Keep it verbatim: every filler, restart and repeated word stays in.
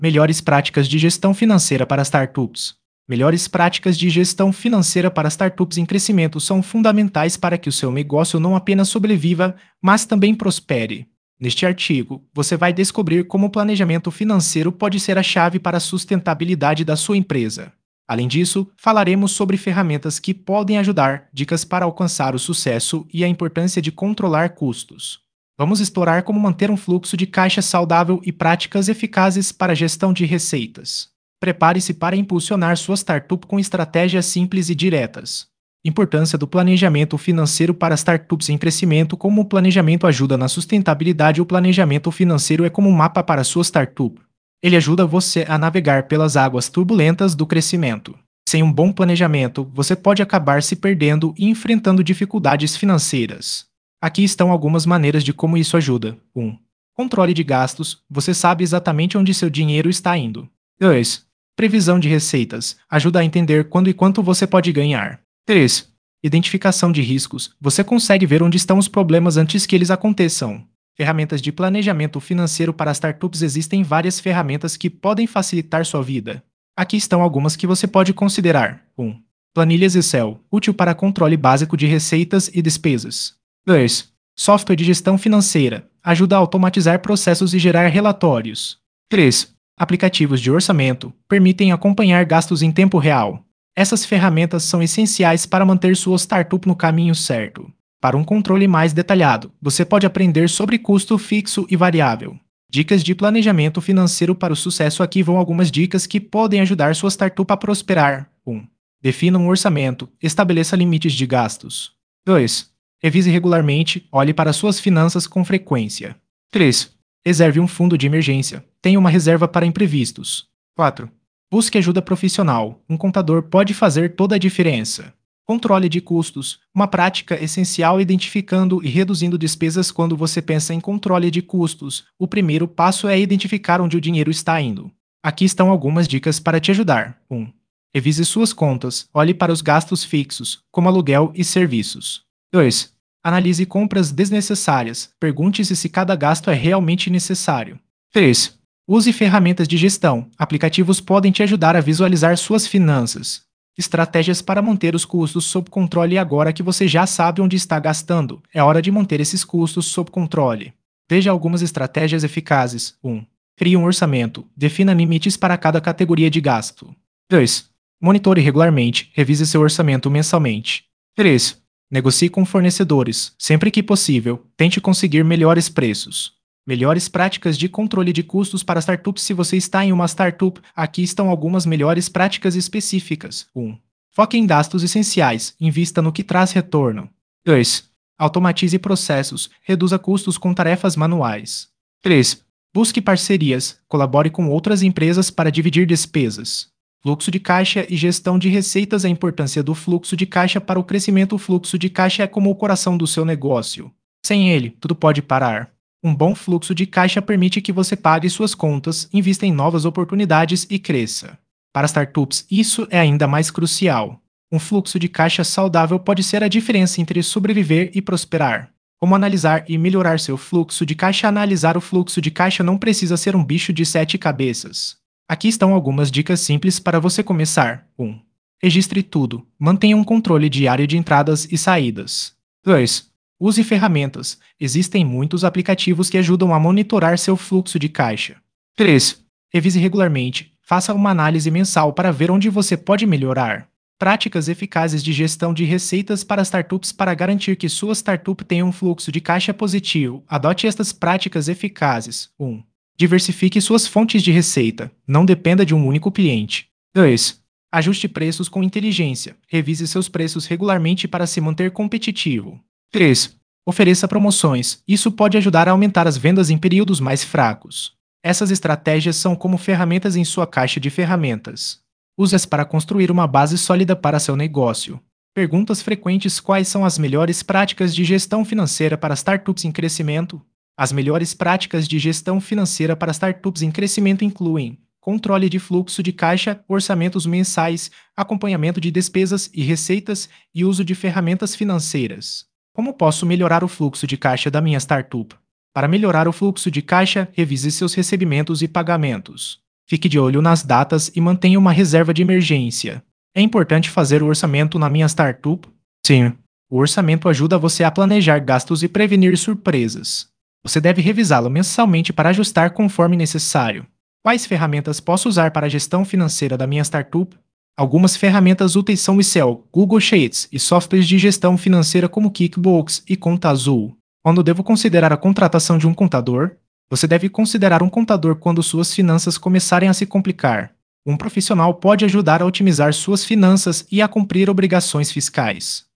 Melhores práticas de gestão financeira para startups. Melhores práticas de gestão financeira para startups em crescimento são fundamentais para que o seu negócio não apenas sobreviva, mas também prospere. Neste artigo, você vai descobrir como o planejamento financeiro pode ser a chave para a sustentabilidade da sua empresa. Além disso, falaremos sobre ferramentas que podem ajudar, dicas para alcançar o sucesso e a importância de controlar custos. Vamos explorar como manter um fluxo de caixa saudável e práticas eficazes para a gestão de receitas. Prepare-se para impulsionar sua startup com estratégias simples e diretas. Importância do planejamento financeiro para startups em crescimento. Como o planejamento ajuda na sustentabilidade, o planejamento financeiro é como um mapa para sua startup. Ele ajuda você a navegar pelas águas turbulentas do crescimento. Sem um bom planejamento, você pode acabar se perdendo e enfrentando dificuldades financeiras. Aqui estão algumas maneiras de como isso ajuda. um. Controle de gastos. Você sabe exatamente onde seu dinheiro está indo. dois. Previsão de receitas. Ajuda a entender quando e quanto você pode ganhar. três. Identificação de riscos. Você consegue ver onde estão os problemas antes que eles aconteçam. Ferramentas de planejamento financeiro para startups. Existem várias ferramentas que podem facilitar sua vida. Aqui estão algumas que você pode considerar. um. Planilhas Excel. Útil para controle básico de receitas e despesas. dois. Software de gestão financeira. Ajuda a automatizar processos e gerar relatórios. três. Aplicativos de orçamento. Permitem acompanhar gastos em tempo real. Essas ferramentas são essenciais para manter sua startup no caminho certo. Para um controle mais detalhado, você pode aprender sobre custo fixo e variável. Dicas de planejamento financeiro para o sucesso. Aqui vão algumas dicas que podem ajudar sua startup a prosperar. um. Defina um orçamento. Estabeleça limites de gastos. dois. Revise regularmente. Olhe para suas finanças com frequência. três. Reserve um fundo de emergência. Tenha uma reserva para imprevistos. quatro. Busque ajuda profissional. Um contador pode fazer toda a diferença. Controle de custos. Uma prática essencial identificando e reduzindo despesas. Quando você pensa em controle de custos, o primeiro passo é identificar onde o dinheiro está indo. Aqui estão algumas dicas para te ajudar. um. Revise suas contas. Olhe para os gastos fixos, como aluguel e serviços. dois. Analise compras desnecessárias. Pergunte-se se cada gasto é realmente necessário. três. Use ferramentas de gestão. Aplicativos podem te ajudar a visualizar suas finanças. Estratégias para manter os custos sob controle. Agora que você já sabe onde está gastando, é hora de manter esses custos sob controle. Veja algumas estratégias eficazes. um. Crie um orçamento. Defina limites para cada categoria de gasto. dois. Monitore regularmente. Revise seu orçamento mensalmente. três. Negocie com fornecedores. Sempre que possível, tente conseguir melhores preços. Melhores práticas de controle de custos para startups. Se você está em uma startup, aqui estão algumas melhores práticas específicas. um. Foque em gastos essenciais. Invista no que traz retorno. dois. Automatize processos. Reduza custos com tarefas manuais. três. Busque parcerias. Colabore com outras empresas para dividir despesas. Fluxo de caixa e gestão de receitas. A importância do fluxo de caixa para o crescimento. O fluxo de caixa é como o coração do seu negócio. Sem ele, tudo pode parar. Um bom fluxo de caixa permite que você pague suas contas, invista em novas oportunidades e cresça. Para startups, isso é ainda mais crucial. Um fluxo de caixa saudável pode ser a diferença entre sobreviver e prosperar. Como analisar e melhorar seu fluxo de caixa? Analisar o fluxo de caixa não precisa ser um bicho de sete cabeças. Aqui estão algumas dicas simples para você começar. um. Registre tudo. Mantenha um controle diário de entradas e saídas. dois. Use ferramentas. Existem muitos aplicativos que ajudam a monitorar seu fluxo de caixa. três. Revise regularmente. Faça uma análise mensal para ver onde você pode melhorar. Práticas eficazes de gestão de receitas para startups. Para garantir que sua startup tenha um fluxo de caixa positivo, adote estas práticas eficazes. um. Diversifique suas fontes de receita. Não dependa de um único cliente. dois. Ajuste preços com inteligência. Revise seus preços regularmente para se manter competitivo. três. Ofereça promoções. Isso pode ajudar a aumentar as vendas em períodos mais fracos. Essas estratégias são como ferramentas em sua caixa de ferramentas. Use-as para construir uma base sólida para seu negócio. Perguntas frequentes: quais são as melhores práticas de gestão financeira para startups em crescimento? As melhores práticas de gestão financeira para startups em crescimento incluem controle de fluxo de caixa, orçamentos mensais, acompanhamento de despesas e receitas e uso de ferramentas financeiras. Como posso melhorar o fluxo de caixa da minha startup? Para melhorar o fluxo de caixa, revise seus recebimentos e pagamentos. Fique de olho nas datas e mantenha uma reserva de emergência. É importante fazer o orçamento na minha startup? Sim. O orçamento ajuda você a planejar gastos e prevenir surpresas. Você deve revisá-lo mensalmente para ajustar conforme necessário. Quais ferramentas posso usar para a gestão financeira da minha startup? Algumas ferramentas úteis são o Excel, Google Sheets e softwares de gestão financeira como QuickBooks e Conta Azul. Quando devo considerar a contratação de um contador? Você deve considerar um contador quando suas finanças começarem a se complicar. Um profissional pode ajudar a otimizar suas finanças e a cumprir obrigações fiscais.